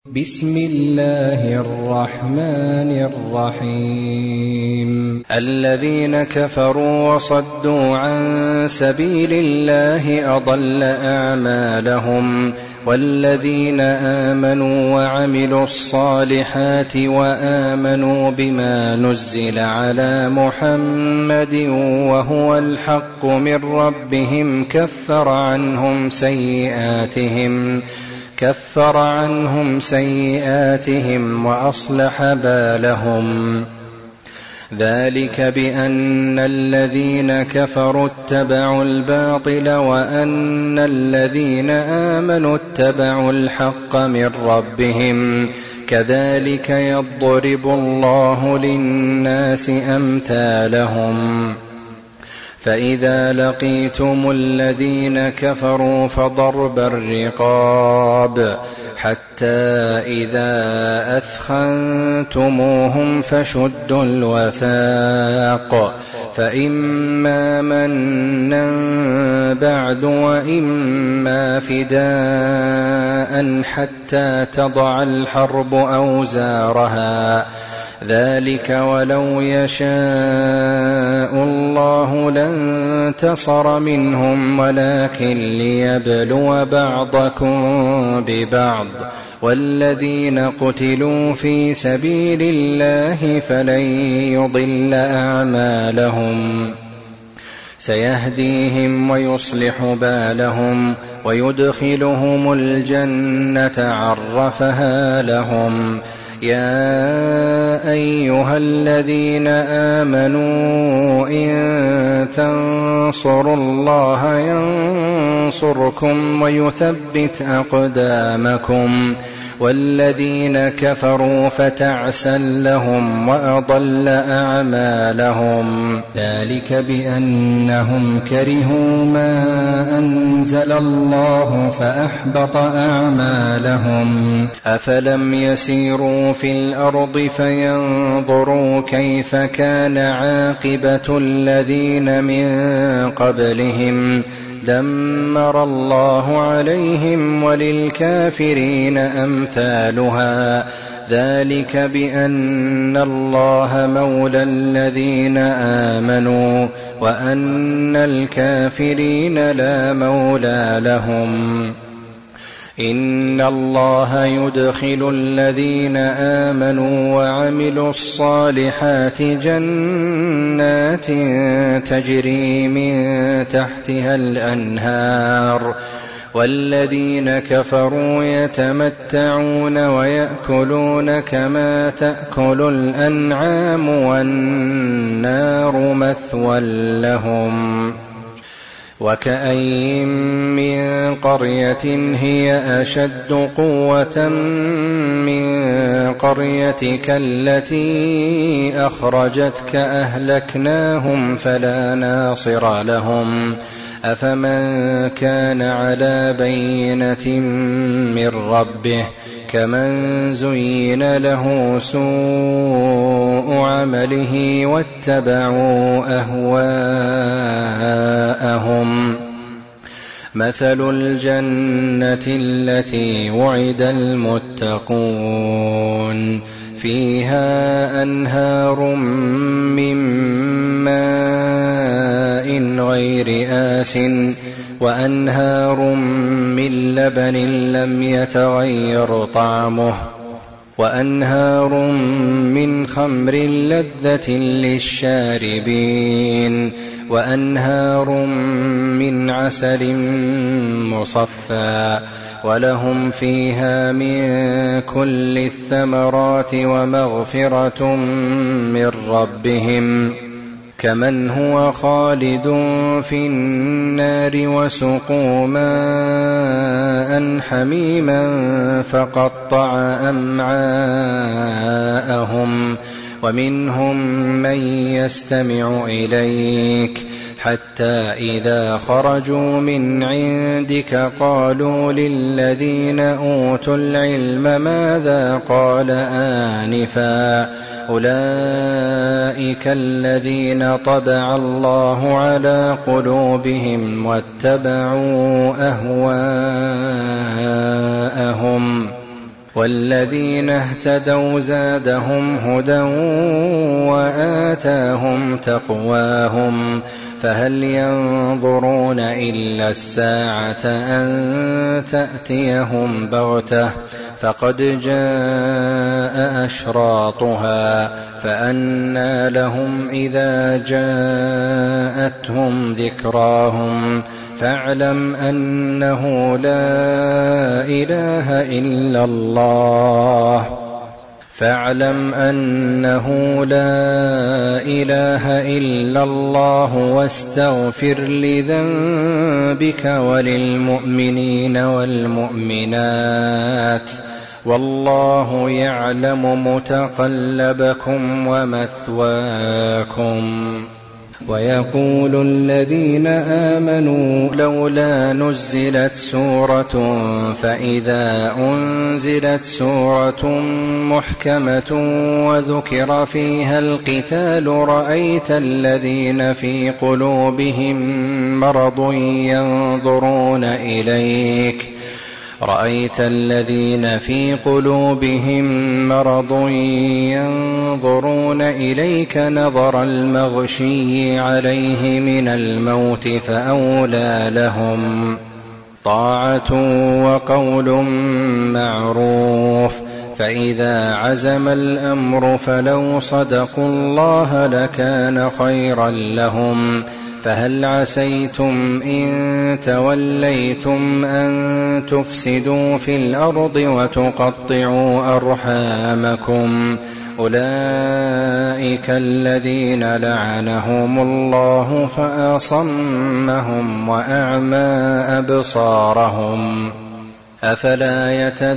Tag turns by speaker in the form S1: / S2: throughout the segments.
S1: بسم الله الرحمن الرحيم. الذين كفروا وصدوا عن سبيل الله أضل أعمالهم، والذين آمنوا وعملوا الصالحات وآمنوا بما نزل على محمد وهو الحق من ربهم كفر عنهم سيئاتهم وأصلح بالهم. ذلك بأن الذين كفروا اتبعوا الباطل وأن الذين آمنوا اتبعوا الحق من ربهم، كذلك يضرب الله للناس أمثالهم. فإذا لقيتم الذين كفروا فضرب الرقاب حتى إذا أثخنتموهم فشدوا الوثاق، فإما منا بعد وإما فداء حتى تضع الحرب أوزارها، ذلك ولو يشاء الله لانتصر منهم ولكن ليبلو بعضكم ببعض، والذين قتلوا في سبيل الله فلن يضل أعمالهم، سيهديهم ويصلح بالهم ويدخلهم الجنة عرفها لهم. يا أيها الذين آمنوا إن تنصروا الله ينصركم ويثبت أقدامكم، والذين كفروا فتعسا لهم وأضل أعمالهم. ذلك بأنهم كرهوا ما أنزل الله فأحبط أعمالهم. أفلم يسيروا في الأرض فينظروا كيف كان عاقبة الذين من قبلهم، دمر الله عليهم وللكافرين أمثالها. ذلك بأن الله مولى الذين آمنوا وأن الكافرين لا مولى لهم. إن الله يدخل الذين آمنوا وعملوا الصالحات جنات تجري من تحتها الأنهار، والذين كفروا يتمتعون ويأكلون كما تأكل الأنعام والنار مثوى لهم. وكأين من قرية هي أشد قوة من قريتك التي أخرجتك أهلكناهم فلا ناصر لهم. أفمن كان على بينة من ربه كمن زين له سوء عمله واتبعوا أهواءهم. مثل الجنة التي وعد المتقون فيها أنهار من ماء غير آسٍ وأنهار من لبن لم يتغير طعمه وأنهار من خمر لذة للشاربين وأنهار من عسل مصفى ولهم فيها من كل الثمرات ومغفرة من ربهم كمن هو خالد في النار وسقوا ماء حميما فقطع أمعاءهم ومنهم من يستمع إليك حتى إذا خرجوا من عندك قالوا للذين أوتوا العلم ماذا قال آنفا أولئك الذين طبع الله على قلوبهم واتبعوا أهواءهم والذين اهتدوا زادهم هدى وآتاهم تقواهم فهل ينظرون إلا الساعة أن تأتيهم بغتة فقد جاء أشراطها فأنى لهم إذا جاءتهم ذكراهم فاعلم أنه لا إله إلا الله واستغفر لذنبك وللمؤمنين والمؤمنات والله يعلم متقلبكم ومثواكم. ويقول الذين آمنوا لولا نزلت سورة فإذا أنزلت سورة محكمة وذكر فيها القتال رأيت الذين في قلوبهم مرض ينظرون إليك نظر المغشي عليه من الموت فأولى لهم طاعة وقول معروف فإذا عزم الأمر فلو صدقوا الله لكان خيرا لهم فهل عسيتم إن توليتم أن تفسدوا في الأرض وتقطعوا أرحامكم أولئك الذين لعنهم الله فأصمهم وأعمى أبصارهم أفلا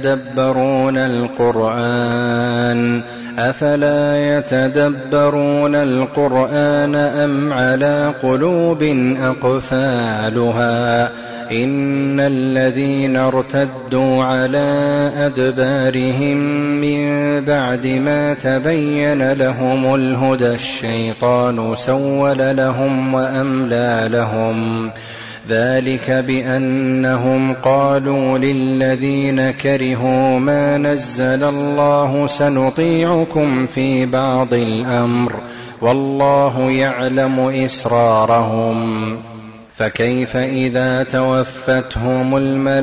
S1: يتدبرون القرآن أم على قلوب أقفالها إن الذين ارتدوا على أدبارهم من بعد ما تبين لهم الهدى الشيطان سول لهم وأملى لهم ذلك بأنهم قالوا للذين كرهوا ما نزل الله سنطيعكم في بعض الأمر والله يعلم إسرارهم فكيف إذا توفتهم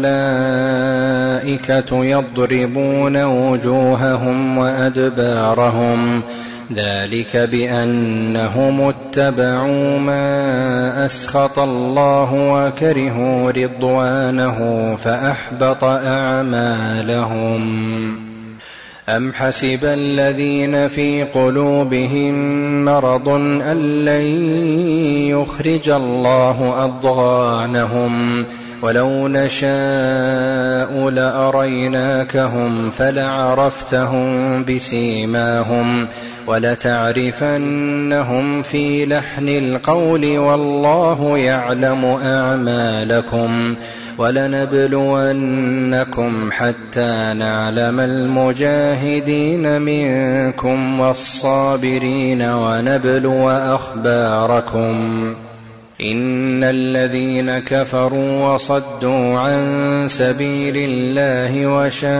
S1: الملائكة يضربون وجوههم وأدبارهم ذلك بأنهم اتبعوا ما أسخط الله وكرهوا رضوانه فأحبط أعمالهم. أم حسب الذين في قلوبهم مرض أن لن يخرج الله أضغانهم ولو نشاء لأريناكهم فلعرفتهم بسيماهم ولتعرفنهم في لحن القول والله يعلم أعمالكم ولنبلونكم حتى نعلم المجاهدين منكم والصابرين ونبلو أخباركم. إن الذين كفروا وصدوا عن سبيل الله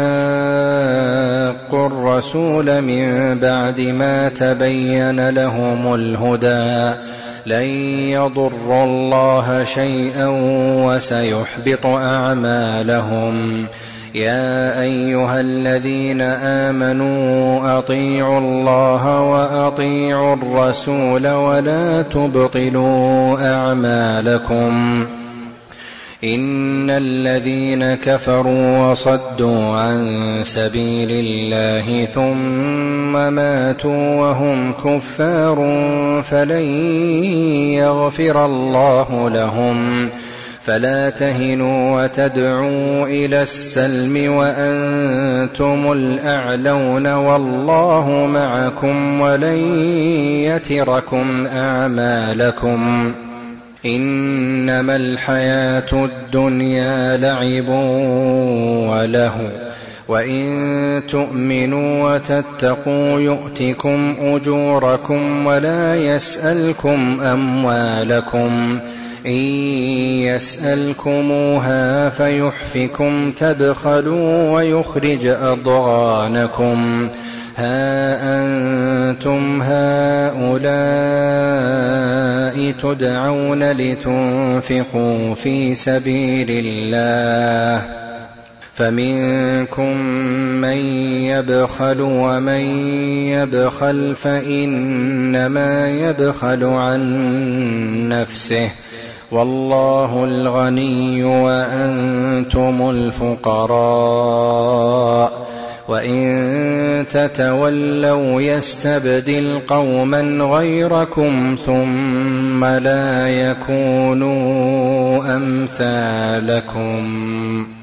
S1: وشاقوا الرسول من بعد ما تبين لهم الهدى لن يضروا الله شيئا وسيحبط أعمالهم. يا أيها الذين آمنوا أطيعوا الله وأطيعوا الرسول ولا تبطلوا أعمالكم. إن الذين كفروا وصدوا عن سبيل الله ثم ماتوا وهم كفار فلن يغفر الله لهم فلا تهنوا وتدعوا إلى السلم وأنتم الأعلون والله معكم ولن يتركم أعمالكم. إنما الحياة الدنيا لعب وله وإن تؤمنوا وتتقوا يؤتكم أجوركم ولا يسألكم أموالكم إن يسألكموها فيحفكم تبخلوا ويخرج أضغانكم ها أنتم هؤلاء تدعون لتنفقوا في سبيل الله فمنكم من يبخل ومن يبخل فإنما يبخل عن نفسه والله الغني وأنتم الفقراء وإن تتولوا يستبدل قوما غيركم ثم لا يكونوا أمثالكم